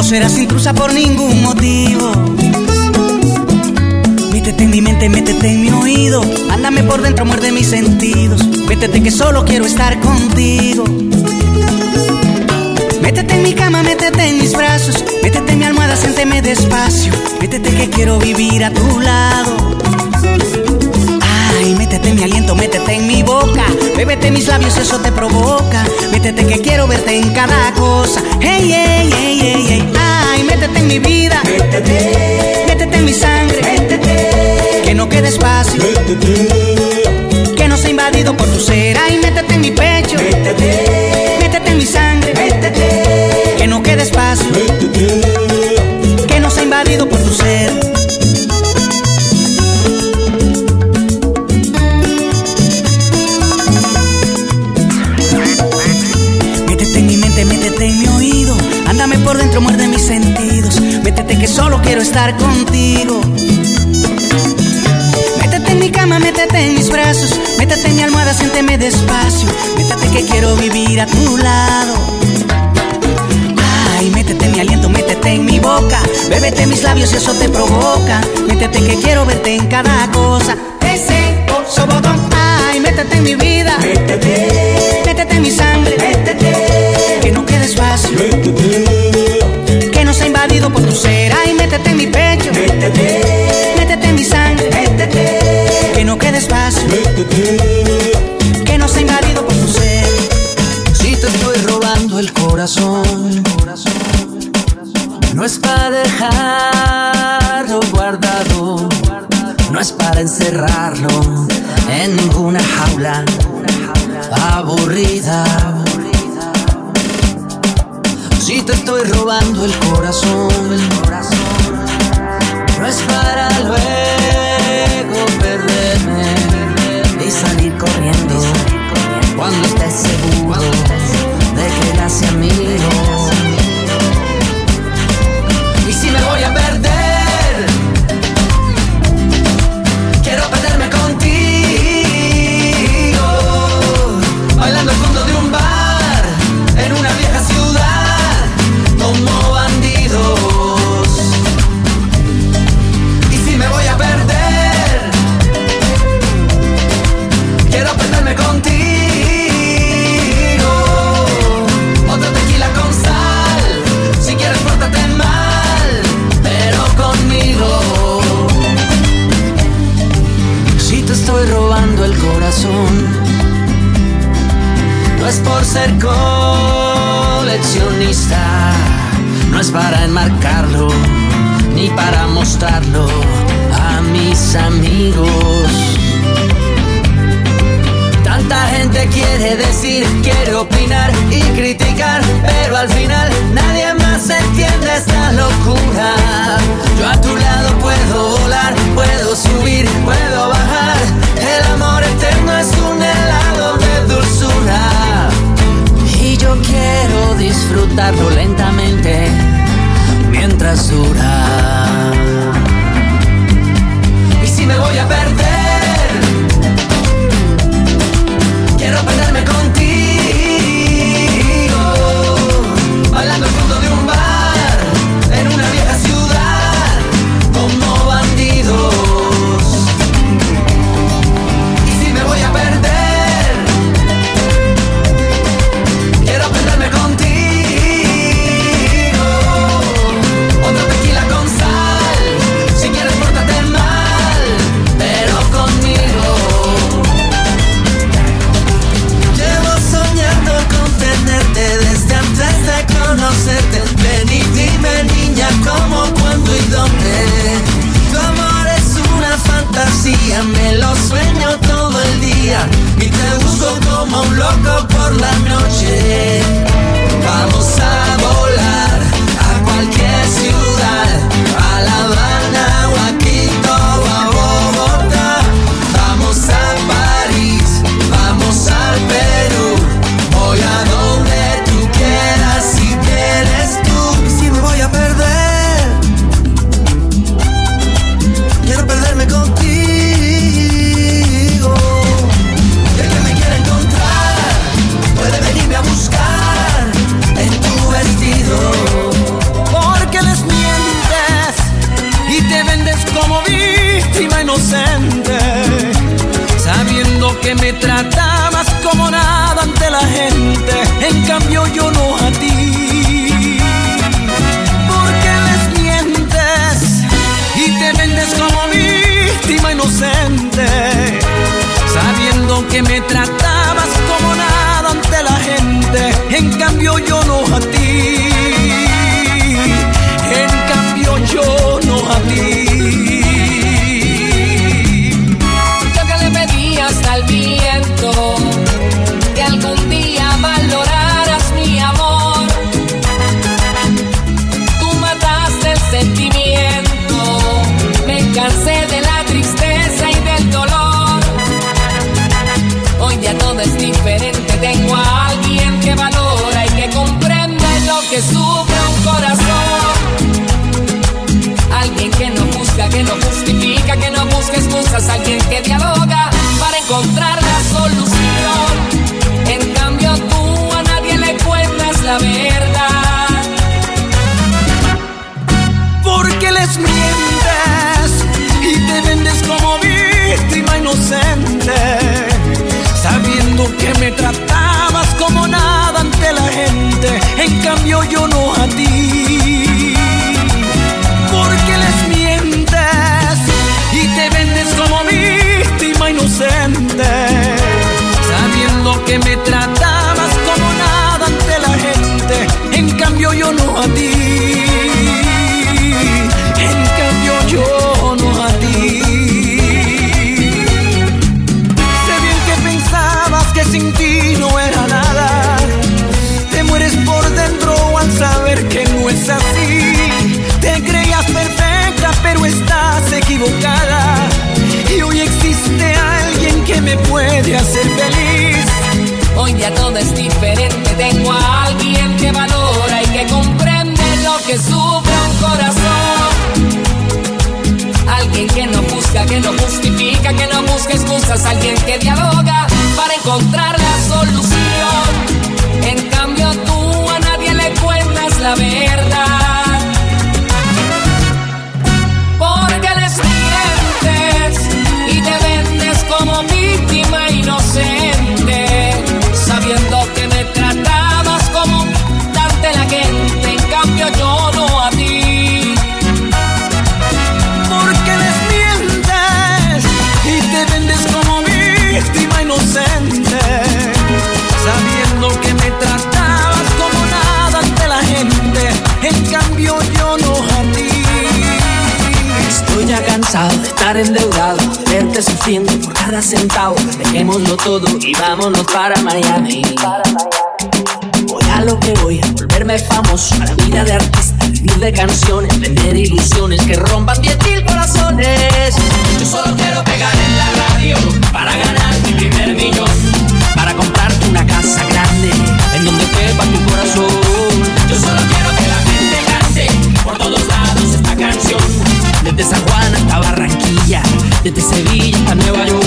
serás intrusa por ningún motivo. Métete en mi mente, métete en mi oído. Ándame por dentro, muerde mis sentidos. Métete que solo quiero estar contigo. Métete en mi cama, métete en mis brazos. Métete en mi almohada, siénteme despacio. Métete que quiero vivir a tu lado. Ay, métete en mi aliento, métete en mi boca. Bébete mis labios, eso te provoca. Métete que quiero verte en cada cosa. Hey, hey, hey, hey, hey. Ay, métete en mi vida. Métete, métete en mi sangre. Métete, que no quede espacio. Métete, que no sea invadido por tu ser. Ay, métete en mi pecho. Métete, métete en mi sangre. Métete, que no quede espacio. Métete, que no sea invadido por tu ser. Métete en mi oído, ándame por dentro, muerde mis sentidos. Métete que solo quiero estar contigo. Métete en mi cama, métete en mis brazos. Métete en mi almohada, siénteme despacio. Métete que quiero vivir a tu lado. Ay, métete en mi aliento, métete en mi boca. Bébete mis labios y eso te provoca. Métete que quiero verte en cada cosa. Ese oso botón. Ay, métete en mi vida. Métete, métete en mi sangre. Métete, que no quede espacio. Métete, que no sea invadido por tu ser. Ay, métete en mi pecho. Métete, métete en mi sangre. Métete, que no quede espacio. Métete, que no sea invadido por tu ser. Si te estoy robando el corazón, no es para dejarlo guardado, no es para encerrarlo en ninguna jaula aburrida. Si te estoy robando el corazón, no es para luego perderme y salir corriendo cuando estés seguro de que la sea mío. Y si me voy a perder, quiero perderme contigo, bailando al fondo de un bar en una vieja ciudad como bandidos. Y si me voy a perder, quiero perderme contigo. Otro tequila con sal, si quieres pórtate mal, pero conmigo. Si te estoy robando el corazón, no es por ser coleccionista, no es para enmarcarlo, ni para mostrarlo a mis amigos. Tanta gente quiere decir, quiere opinar y criticar, pero al final nadie más entiende esta locura. Yo a tu lado puedo volar, puedo subir, puedo bajar. El amor eterno es un helado de dulzura y yo quiero disfrutarlo lentamente mientras dura. Y si me voy a perder, quiero perderme contigo, bailando al fondo de un bar en una vieja ciudad como bandidos. Y si me voy a perder, quiero perderme contigo. Otro tequila con sal, si quieres pórtate mal, pero conmigo. Llevo soñando con tenerte desde antes de conocerte. Ven y dime, niña, cómo, cuándo y dónde. Tu amor es una fantasía, me lo sueño todo el día y te busco como un loco por la noche. Vamos a volar a cualquier ciudad, a La Habana o a Quito o a Bogotá. Vamos a París, vamos al Perú, voy a donde tú quieras si quieres tú. Y si me voy a perder, quiero perderme contigo. El que me quiera encontrar puede venirme a buscar en tu vestido. Porque inocente, sabiendo que me tratabas como nada ante la gente. En cambio yo no a ti. Porque les mientes y te vendes como víctima inocente, sabiendo que me tratabas como nada ante la gente. En cambio yo no a ti. En cambio yo no a ti. Yo que le pedí hasta el viento que algún día valoraras mi amor. Tú mataste el sentimiento, me cansé de la tristeza y del dolor. Hoy ya todo es diferente, tengo a alguien que valora y que comprende lo que sufre un corazón. Alguien que no juzga, que no justifica, que no busca excusas. Alguien que dialoga para encontrar la solución. En cambio tú a nadie le cuentas la verdad. Porque les mientes y te vendes como víctima inocente, sabiendo que me tratabas como nada ante la gente. En cambio yo no a ti. Porque les mientes y te vendes como víctima inocente, sabiendo que me tratabas como nada ante la gente. En cambio yo no a ti. En cambio yo no a ti. Sé bien que pensabas que sin ti no era nada. Te mueres por dentro al saber que no es así. Te creías perfecta, pero estás equivocada. Y hoy existe alguien que me puede hacer feliz. Hoy ya todo es diferente, tengo a alguien que valora y que comprende lo que sufre un corazón. Alguien que no juzga, que no justifica, que no busca excusas. Alguien que dialoga para encontrar la solución. En cambio tú a nadie le cuentas la verdad. Porque les mientes y te vendes como víctima inocente, sabiendo que me tratabas como ante la gente. En cambio yo no a ti. Porque les mientes y te vendes como víctima inocente, sabiendo que me tratabas como nada ante la gente. En cambio yo no a ti. Estoy ya cansado de estar endeudado, de verte sufriendo por cada centavo. Dejémoslo todo y vámonos para Miami. Voy a lo que voy, a volverme famoso, a la vida de artista, vivir de canciones, vender ilusiones que rompan 10.000 corazones. Yo solo quiero pegar en la radio para ganar mi primer millón, para comprarte una casa grande en donde quepa tu corazón. Yo solo quiero que la gente cante por todos lados esta canción, desde San Juan hasta Barranquilla, desde Sevilla hasta Nueva York.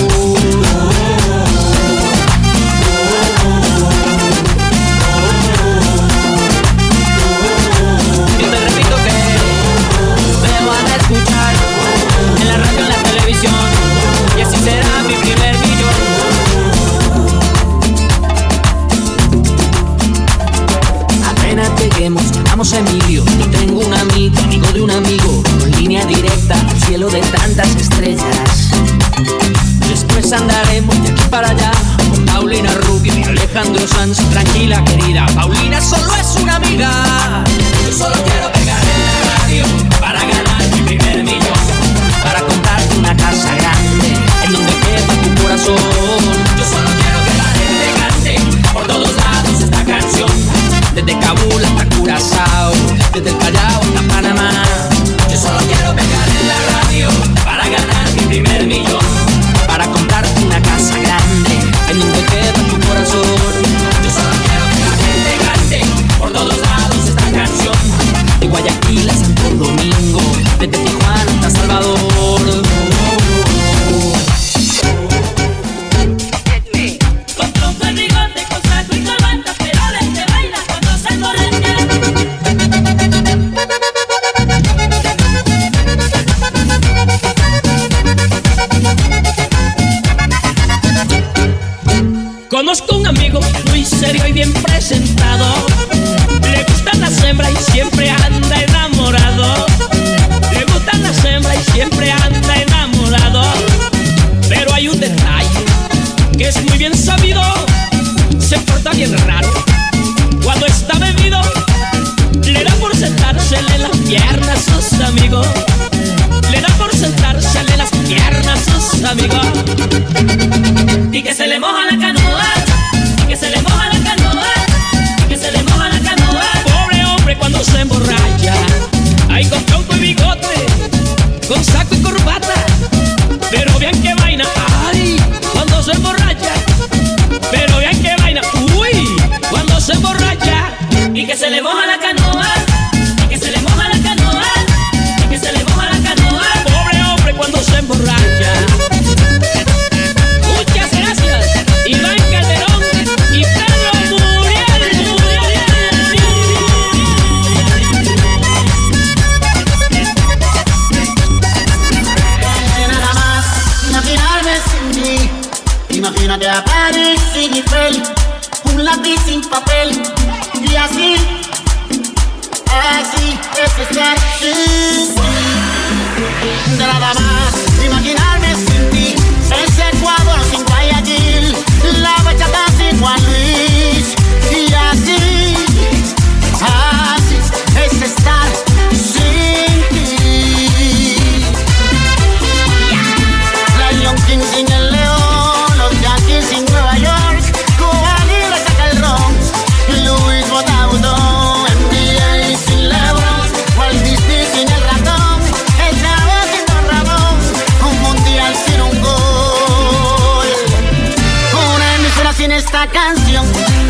Yo te repito que me van a escuchar en la radio, en la televisión, y así será mi primer millón. Apenas lleguemos, llamamos a Emilio. Yo tengo un amigo, amigo de un amigo, con línea directa al cielo de tantas estrellas. Después andaremos de aquí para allá con Paulina Rubio y Alejandro Sanz. Tranquila querida, Paulina solo es una amiga. Yo solo quiero pegar en la radio para ganar mi primer millón, para comprarte una casa grande en donde quepa tu corazón. Yo solo quiero que la gente cante por todos lados esta canción, desde Kabul hasta Curazao, desde el Callao hasta Panamá. Yo solo quiero pegar en la radio para ganar mi primer millón, para comprarte una casa grande en donde quepa tu corazón. Yo solo quiero que la gente cante por todos lados esta canción, de Guayaquil a Santo Domingo, desde Tijuana hasta amigo muy serio y bien presentado. Le gustan las hembras y siempre anda enamorado. Le gustan las hembras y siempre anda enamorado. Pero hay un detalle que es muy bien sabido. Se porta bien raro cuando está bebido. Le da por sentársele en las piernas a sus amigos. Le da por sentársele en las piernas a sus amigos. Y que se le moja la canoa. Y que se le moja la canoa. Y que se le moja la canoa. Pobre hombre cuando se emborracha. Ay, con tronco y bigote, con saco y corbata. Pero bien que vaina. Ay, cuando se emborracha. Pero bien que vaina. Uy, cuando se emborracha. Y que se le moja la canoa. Y que se le moja la canoa. Y que se le moja la canoa. Pobre hombre cuando se emborracha. Muchas gracias, Iván Calderón y Pedro Muriel. Nada más imaginarme sin ti. Imagínate a París sin Eiffel, un lápiz sin papel. Y así es estar sin ti. Nada más imaginarme sin ti. Ese Ecuador sin Guayaquil, la bachata sin Juan Luis. Y así es estar sin ti. Lion King sin el león, los Yankees sin Nueva York, Cuba Libre saca el ron, Luis Botaudón, NBA sin LeBron, Walt Disney sin el ratón, el Chavo sin Don Ramón, un mundial sin un gol, una emisora sin esta canción.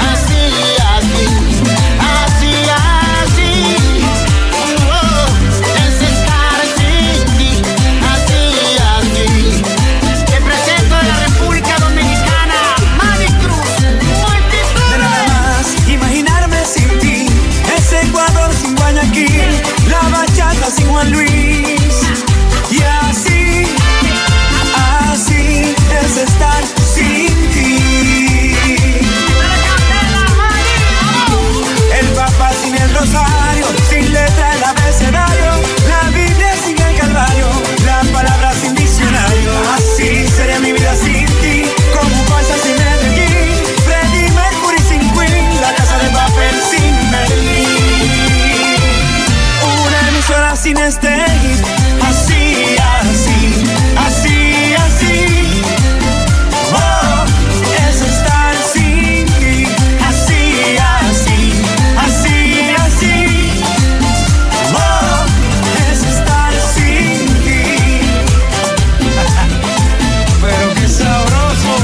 Es estar sin ti. Así. Te presento a la República Dominicana, Manny Cruz, multitud. Nada más imaginarme sin ti. Ese Ecuador sin Guayaquil, la bachata sin Juan Luis. Y así es estar sin ti. El Papa sin el rosario, sin letra el abecedario, la Biblia sin el Calvario, la palabra sin diccionario. Así sería mi vida sin ti, como un Barça sin Medellín, Freddie Mercury sin Queen, la Casa de Papel sin Berlín, una emisora sin este hit. Así. Oh, es estar sin ti. Así. Oh, es estar sin ti. Pero qué sabroso.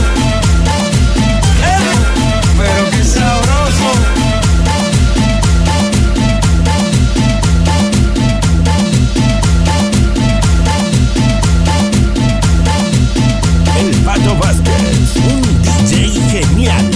Pero qué sabroso. El Pato Vázquez, un DJ genial.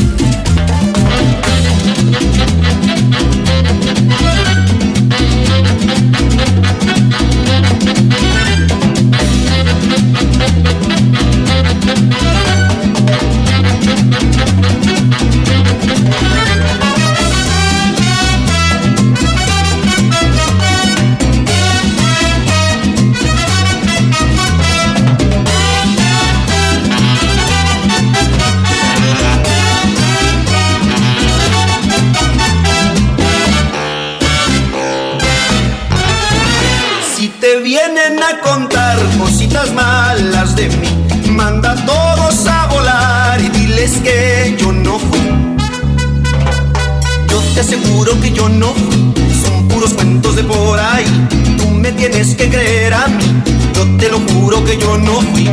Si te vienen a contar cositas malas de mí, manda a todos a volar y diles que yo no fui. Yo te aseguro que yo no fui, son puros cuentos de por ahí. Tú me tienes que creer a mí, yo te lo juro que yo no fui.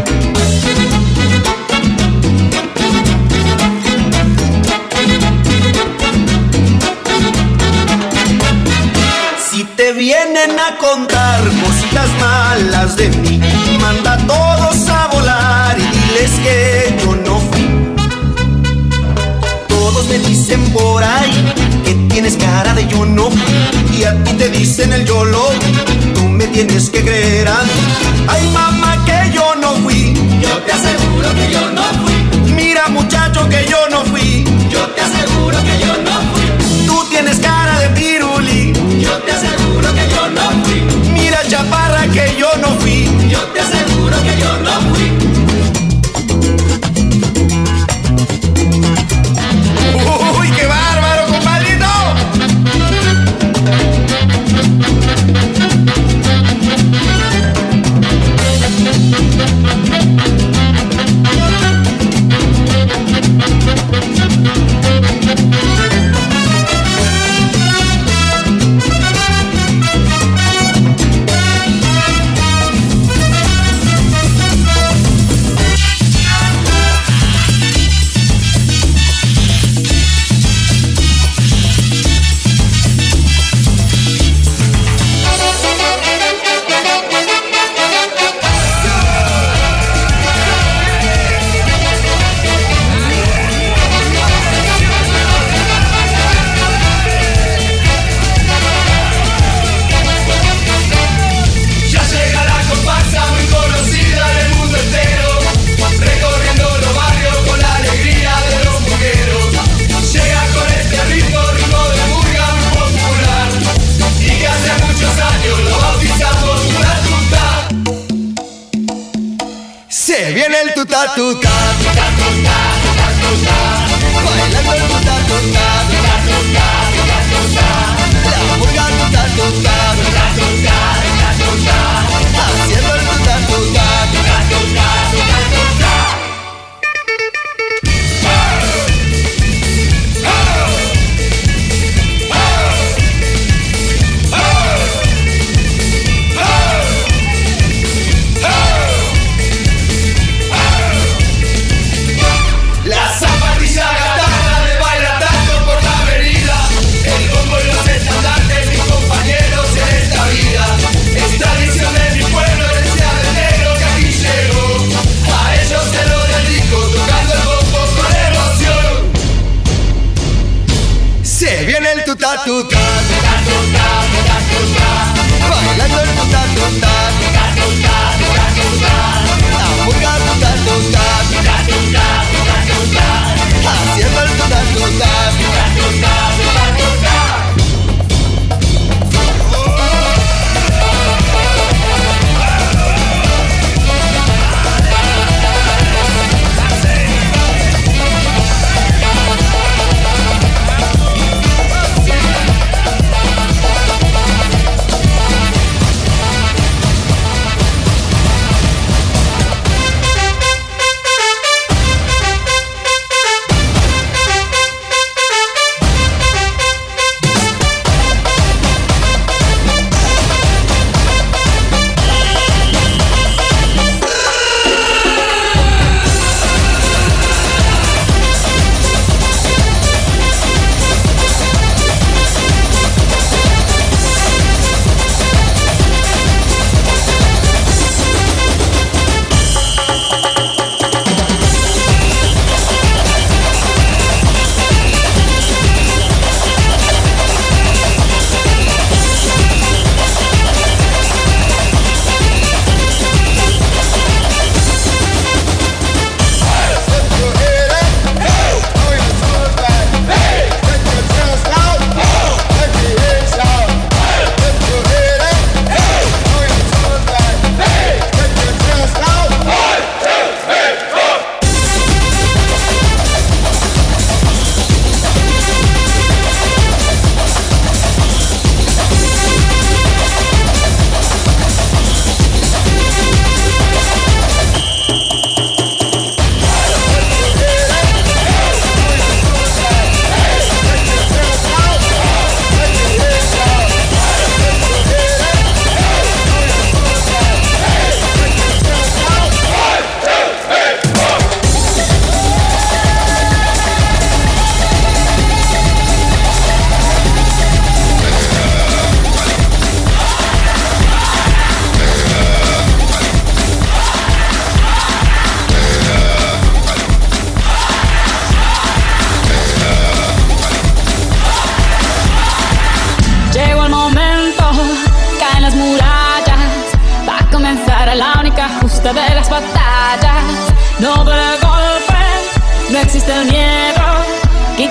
Si te vienen a contar cositas malas de mí, manda a todos a volar y diles que yo no fui. Todos me dicen por ahí que tienes cara de yo no fui, y a ti te dicen el yo lo vi. Tú me tienes que creer a mí. Ay, mamá, que yo no fui. Yo te aseguro que yo no fui. Mira, muchacho, que yo no fui. Yo te aseguro que yo no fui. Tú tienes cara de piruli. Yo te aseguro que yo no fui. Mira, chaparra, que yo no fui. Yo te aseguro que yo no fui. ¡Uy, qué bárbaro, compadrito! tuta, tuta, tuta, tuta, tuta, tuta, bailando el tuta, tuta, tuta, tuta, tuta, tuta, la murga tuta, tuta, tuta, tuta, tuta, tuta, haciendo el tuta, tuta, tuta, tuta, tuta, tuta. Tuta, tuta, tuta, tuta, tuta, tuta, bailando el tuta, tuta, tuta, tuta, tuta, tuta, la murga tuta, tuta, tuta, tuta, tuta, tuta, haciendo el tuta, tuta, tuta, tuta, tuta, tuta. De las batallas, no duele el golpe, no existe el miedo,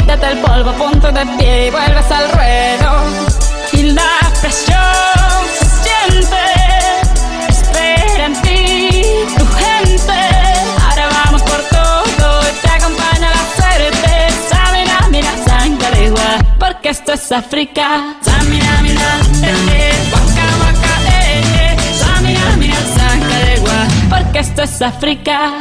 quítate el polvo, ponte de pie y vuelves al ruedo. Y la presión se siente, espera en ti tu gente. Ahora vamos por todo y te acompaña la suerte. Samina, mira, sangalegua, porque esto es África. Samina, mira, waka, waka, Samina, mira, sangalegua, porque esto es África.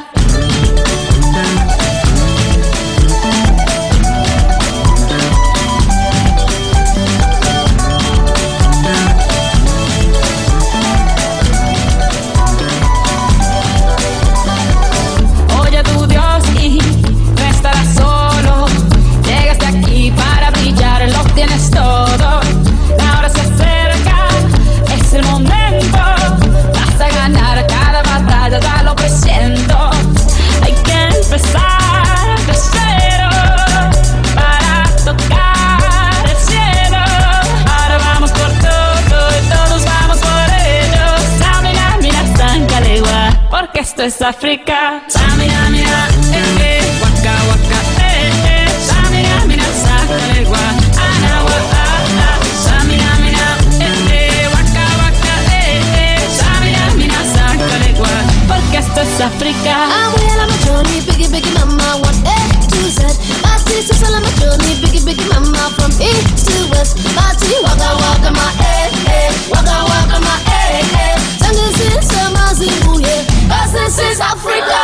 Oye tu Dios y no estarás solo. Llegaste aquí para brillar, lo tienes todo. La hora se acerca, es el momento. Vas a ganar cada batalla, ya lo presiento. Hay que empezar de cero para tocar el cielo. Ahora vamos por todo y todos vamos por ello. Samina, mira, sangalegua, porque esto es África. Samina, mira, waka, waka, Samina, mira, sangalegua, anawa, Samina, mira, waka, waka, Samina, mira, sangalegua, porque esto es África. I'm well on my journey, biggie, biggie, mama, 1 A to Z. My sister's all on my journey, biggie, biggie, mama, from east to west. My T, waka, waka, my waka, waka, my Jungle since summer, Zimbabwe, yeah. 'Cause this is Africa.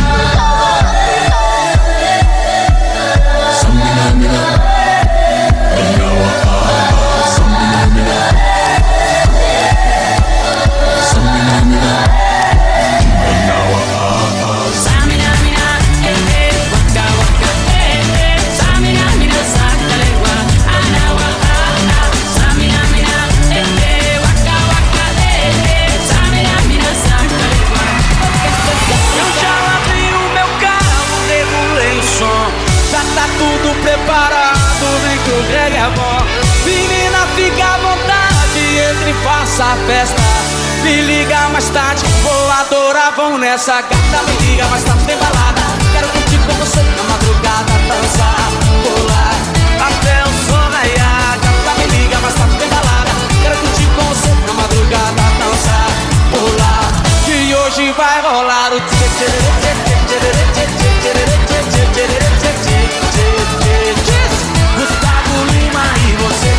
Menina, fica à vontade, entre e faça a festa. Me liga mais tarde, vou adorar, vamos nessa gata. Me liga mais tarde, tem balada. Quero curtir com você na madrugada, dançar, pular até o sol raiar. Gata, me liga mais tarde, tem balada. Quero curtir com você na madrugada, dançar, pular. Que hoje vai rolar o tchê tchê tchê tchê tchê tchê tchê tchê tchê tchê. Gustavo Lima e você.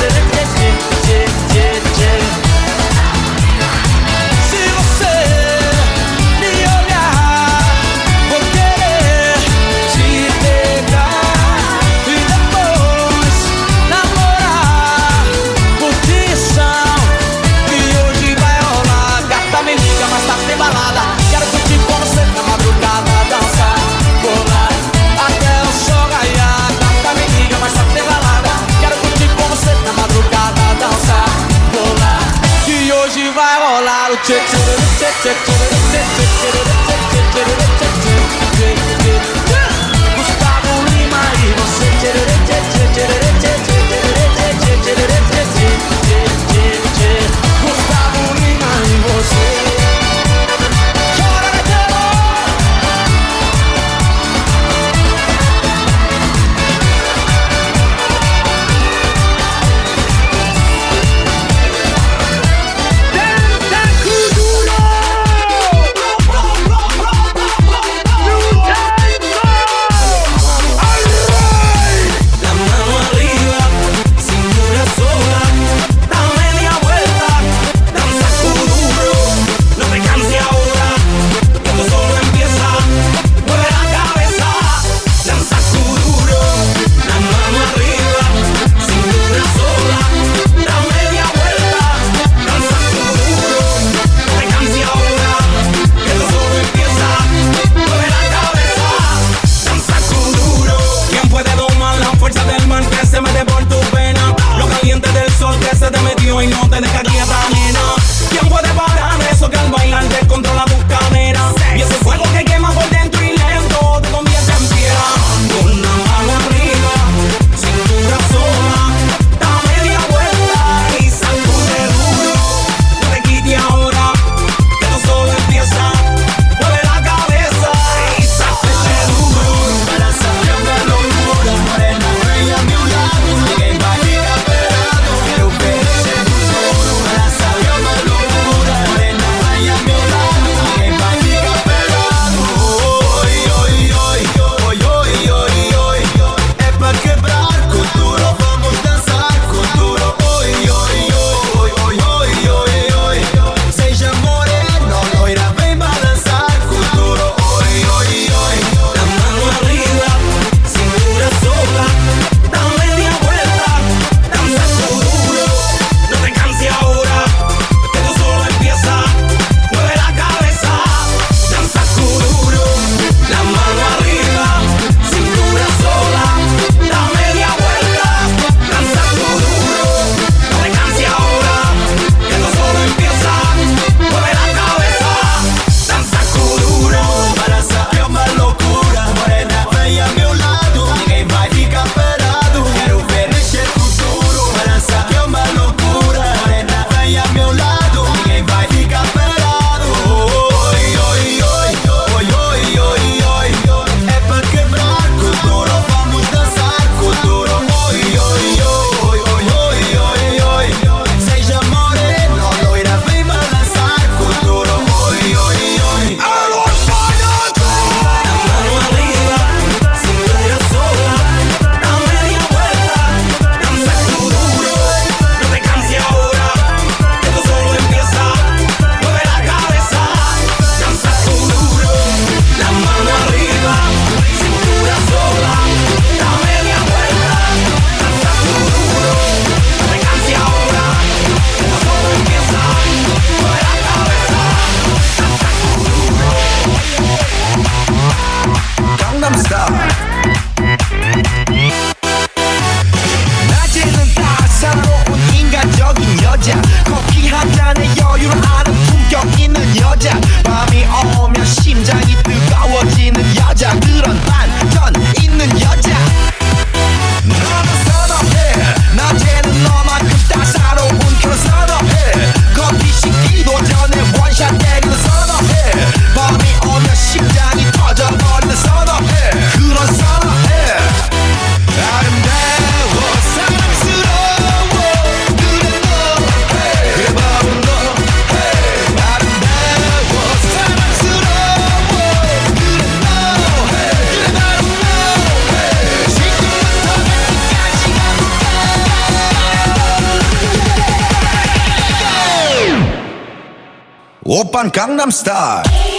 Se você Oppan Gangnam Style.